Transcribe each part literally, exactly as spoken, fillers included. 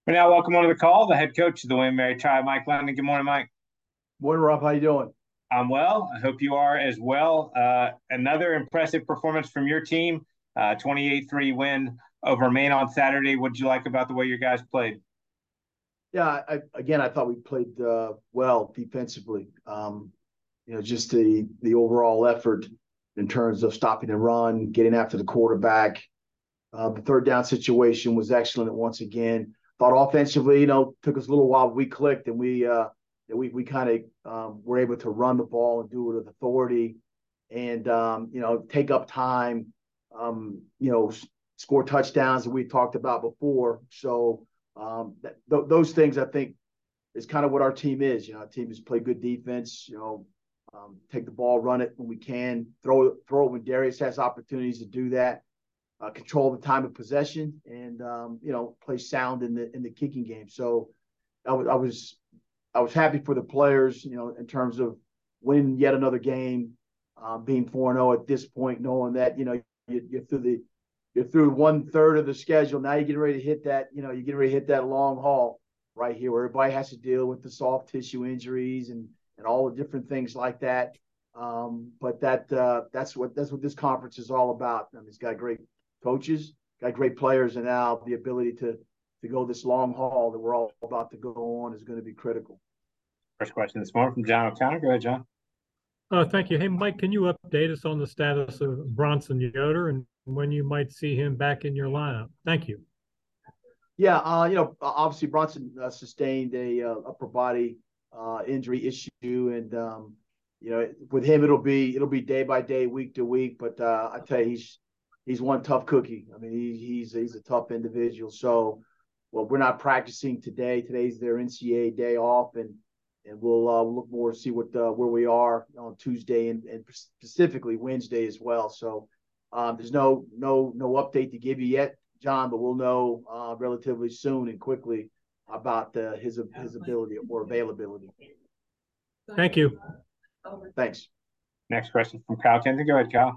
We now welcome onto the call the head coach of the William Mary Tribe, Mike London. Good morning, Mike. Morning, Rob. How you doing? I'm well. I hope you are as well. Uh, another impressive performance from your team, uh, twenty-eight three win over Maine on Saturday. What did you like about the way your guys played? Yeah, I, again, I thought we played uh, well defensively. Um, you know, just the the overall effort in terms of stopping the run, getting after the quarterback. Uh, the third down situation was excellent once again. Thought offensively, you know, took us a little while. We clicked and we uh, we we kind of um, were able to run the ball and do it with authority, and um, you know, take up time. Um, you know, score touchdowns that we talked about before. So um, that, th- those things I think is kind of what our team is. You know, our team is play good defense. You know, um, take the ball, run it when we can, throw it, throw it when Darius has opportunities to do that. Uh, control the time of possession, and um, you know, play sound in the in the kicking game. So I was I was I was happy for the players. You know, in terms of winning yet another game, um, being four and zero at this point, knowing that you know you, you're through the you're through one third of the schedule. Now you're getting ready to hit that. You know, you're getting ready to hit that long haul right here, where everybody has to deal with the soft tissue injuries and and all the different things like that. Um, but that uh, that's what that's what this conference is all about. I mean, it's got great coaches, got great players, and now the ability to to go this long haul that we're all about to go on is going to be critical. First question this morning from John O'Connor. Go ahead, John. Uh, thank you. Hey, Mike, can you update us on the status of Bronson Yoder and when you might see him back in your lineup? Thank you. Yeah, uh, you know, obviously Bronson uh, sustained a uh, upper body uh, injury issue, and um, you know, with him it'll be it'll be day by day, week to week. But uh, I tell you, he's he's one tough cookie. I mean, he, he's he's a tough individual. So, well, we're not practicing today. Today's their N C A A day off, and and we'll uh, look more to see what uh, where we are on Tuesday and, and specifically Wednesday as well. So, um, there's no no no update to give you yet, John, but we'll know uh, relatively soon and quickly about uh, his his ability or availability. Thank you. Thanks. Next question from Kyle Kenton. Go ahead, Kyle.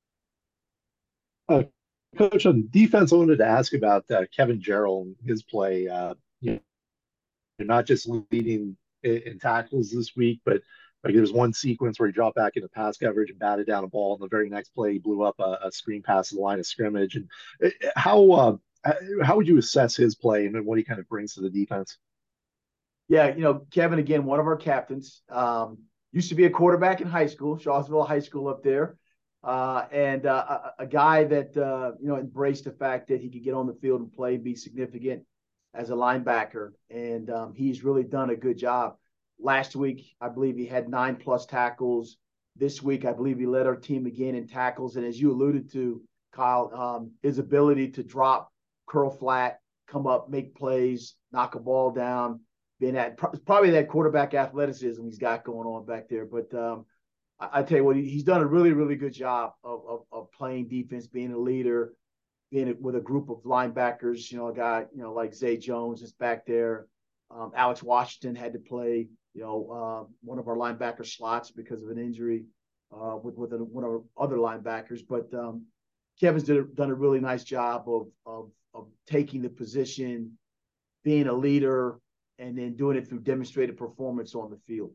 Uh, Coach, on defense, I wanted to ask about uh, Kevin Gerald and his play. Uh, you know, not just leading in, in tackles this week, but like there's one sequence where he dropped back into pass coverage and batted down a ball, and the very next play he blew up a, a screen pass to the line of scrimmage. And uh, how uh, how would you assess his play and what he kind of brings to the defense? Yeah, you know, Kevin, again, one of our captains, um, used to be a quarterback in high school, Shawsville High School up there. Uh, and uh, a, a guy that, uh, you know, embraced the fact that he could get on the field and play, be significant as a linebacker. And um, he's really done a good job. Last week, I believe he had nine plus tackles. This week, I believe he led our team again in tackles. And as you alluded to, Kyle, um, his ability to drop, curl flat, come up, make plays, knock a ball down, being at probably that quarterback athleticism he's got going on back there. But um, I, I tell you what, he, he's done a really, really good job of, of, of playing defense, being a leader, being with a group of linebackers. You know, a guy, you know, like Zay Jones is back there. Um, Alex Washington had to play, you know, uh, one of our linebacker slots because of an injury uh, with with a, one of our other linebackers. But um, Kevin's did a, done a really nice job of of of taking the position, being a leader, and then doing it through demonstrated performance on the field.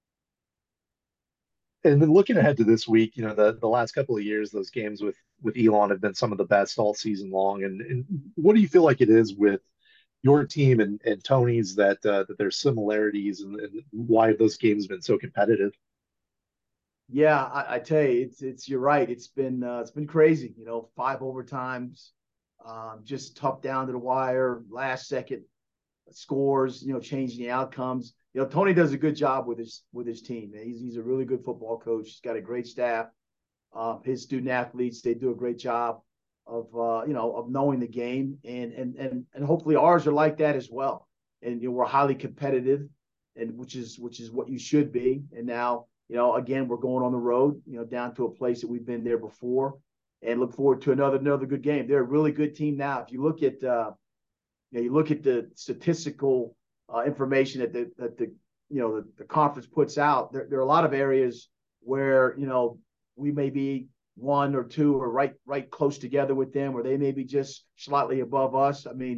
And then looking ahead to this week, you know, the, the last couple of years, those games with with Elon have been some of the best all season long. And, and what do you feel like it is with your team and, and Tony's that uh, that there's similarities and, and why those games have been so competitive? Yeah, I, I tell you, it's it's you're right. It's been uh, it's been crazy. You know, five overtimes, um, just tough down to the wire, last second scores. You know, changing the outcomes. You know, Tony does a good job with his with his team. He's he's a really good football coach. He's got a great staff. Uh, his student athletes, they do a great job of uh, you know of knowing the game, and and and and hopefully ours are like that as well. And you know, we're highly competitive, and which is which is what you should be. And now, you know, again, we're going on the road, you know, down to a place that we've been there before, and look forward to another another good game. They're a really good team now. If you look at uh, you know, you look at the statistical uh, information that the that the you know the, the conference puts out. There, there are a lot of areas where you know we may be one or two or right right close together with them, or they may be just slightly above us. I mean,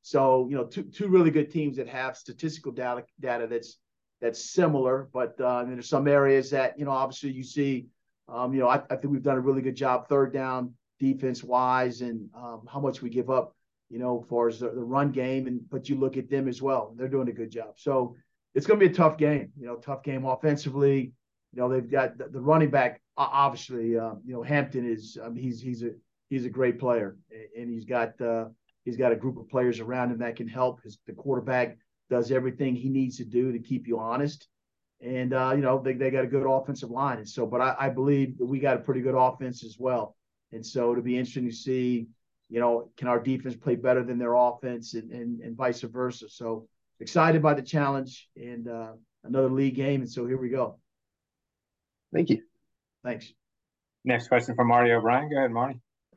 So, you know, two two really good teams that have statistical data data that's that's similar, but uh, there's some areas that, you know, obviously you see, um, you know, I, I think we've done a really good job third down defense wise, and um, how much we give up, you know, as far as the, the run game. And but you look at them as well; they're doing a good job. So it's going to be a tough game. You know, tough game offensively. You know, they've got the, the running back. Obviously, uh, you know, Hampton is. Um, he's he's a he's a great player, and he's got uh, he's got a group of players around him that can help. His the quarterback does everything he needs to do to keep you honest. And, uh, you know, they, they got a good offensive line. And so, but I, I believe that we got a pretty good offense as well. And so it'll be interesting to see, you know, can our defense play better than their offense, and, and, and vice versa. So excited by the challenge, and uh, another league game. And so here we go. Thank you. Thanks. Next question from Marty O'Brien. Go ahead, Marty.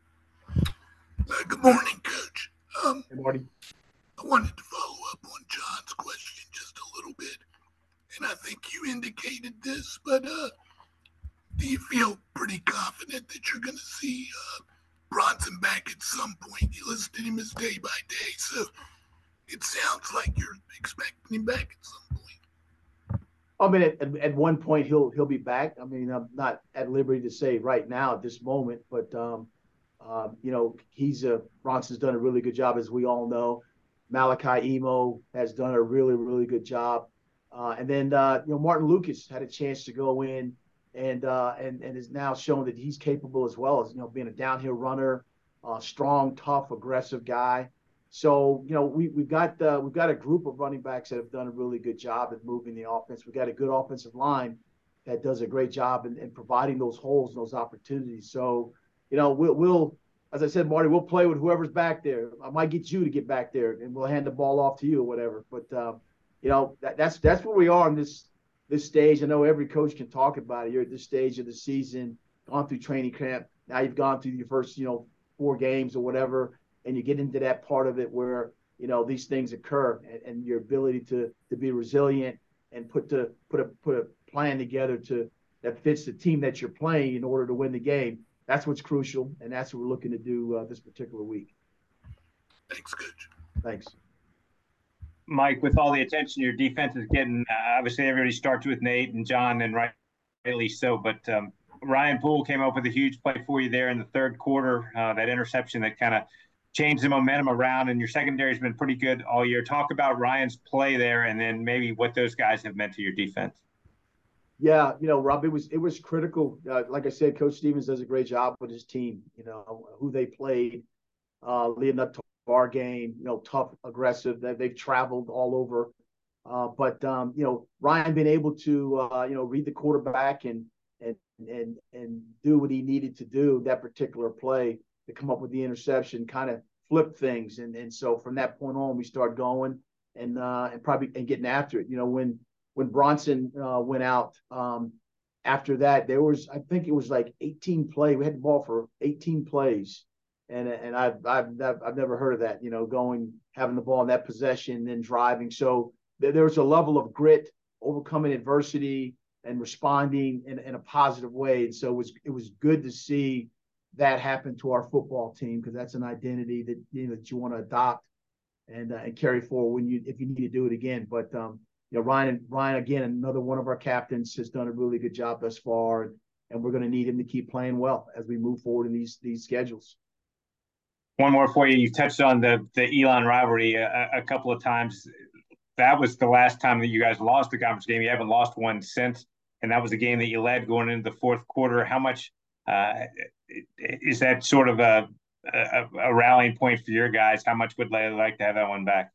Uh, good morning, Coach. Um, Hey, Marty. I wanted to follow up on John's question just a little bit. And I think you indicated this, but uh, do you feel pretty confident that you're going to see uh, Bronson back at some point? You listed him as day by day, so it sounds like you're expecting him back at some point. I mean, at, at one point he'll he'll be back. I mean, I'm not at liberty to say right now at this moment, but um, uh, you know, he's a Bronson's done a really good job, as we all know. Malachi Emo has done a really really good job, uh, and then uh, you know, Martin Lucas had a chance to go in and uh, and and is now shown that he's capable as well, as, you know, being a downhill runner, uh, strong, tough, aggressive guy. So, you know, we we've got uh, we've got a group of running backs that have done a really good job at moving the offense. We've got a good offensive line that does a great job in, in providing those holes and those opportunities. So, you know, we'll, we'll, as I said, Marty, we'll play with whoever's back there. I might get you to get back there, and we'll hand the ball off to you or whatever. But um, you know, that, that's that's where we are in this this stage. I know every coach can talk about it. You're at this stage of the season, gone through training camp. Now you've gone through your first, you know, four games or whatever, and you get into that part of it where, you know, these things occur, and, and your ability to to be resilient and put to put a put a plan together to that fits the team that you're playing in order to win the game. That's what's crucial, and that's what we're looking to do uh, this particular week. Thanks, Coach. Thanks. Mike, with all the attention your defense is getting, uh, obviously everybody starts with Nate and John, and rightly so, but um, Ryan Poole came up with a huge play for you there in the third quarter, uh, that interception that kind of changed the momentum around, and your secondary has been pretty good all year. Talk about Ryan's play there, and then maybe what those guys have meant to your defense. Yeah, you know, Rob, it was it was critical. Uh, like I said, Coach Stevens does a great job with his team. You know, who they played, uh, leading up to our game. You know, tough, aggressive. They, they've traveled all over, uh, but um, you know, Ryan being able to uh, you know, read the quarterback and and and and do what he needed to do that particular play to come up with the interception, kind of flipped things. And and so from that point on, we started going and uh, and probably and getting after it. You know, when. When Bronson uh, went out, um, after that, there was, I think it was like eighteen plays. We had the ball for eighteen plays. And and I've, I've, I've never heard of that, you know, going, having the ball in that possession, then driving. So there, there was a level of grit, overcoming adversity, and responding in, in a positive way. And so it was, it was good to see that happen to our football team, because that's an identity that, you know, that you want to adopt and, uh, and carry forward when you, if you need to do it again. But, um, you know, Ryan, Ryan, again, another one of our captains, has done a really good job thus far, and, and we're going to need him to keep playing well as we move forward in these these schedules. One more for you. You touched on the the Elon rivalry a, a couple of times. That was the last time that you guys lost the conference game. You haven't lost one since, and that was a game that you led going into the fourth quarter. How much uh, is that sort of a, a a rallying point for your guys? How much would they like to have that one back?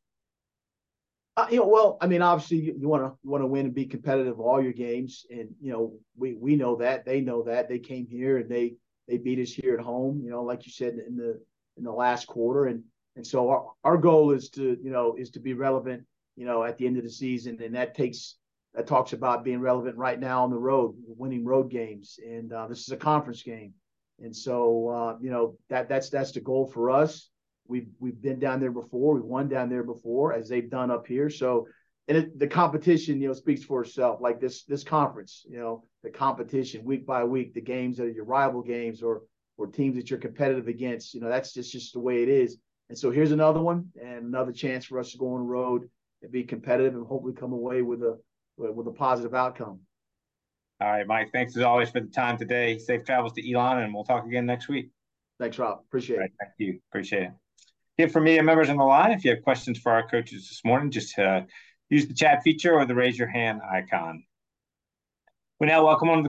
Uh, you know, well, I mean, obviously you want to want to win and be competitive all your games, and you know, we we know that, they know that. They came here and they they beat us here at home. You know, like you said in the in the last quarter, and and so our, our goal is to you know is to be relevant, you know, at the end of the season, and that takes that talks about being relevant right now on the road, winning road games, and uh, this is a conference game, and so uh, you know that that's that's the goal for us. We've we've been down there before. We've won down there before, as they've done up here. So, and it, the competition, you know, speaks for itself. Like this this conference, you know, the competition week by week, the games that are your rival games or or teams that you're competitive against. You know, that's just just the way it is. And so here's another one and another chance for us to go on the road and be competitive and hopefully come away with a with a positive outcome. All right, Mike, thanks as always for the time today. Safe travels to Elon, and we'll talk again next week. Thanks, Rob. Appreciate All right, it. thank you. Appreciate it. Here for media members on the line, if you have questions for our coaches this morning, just uh, use the chat feature or the raise your hand icon. We now welcome on the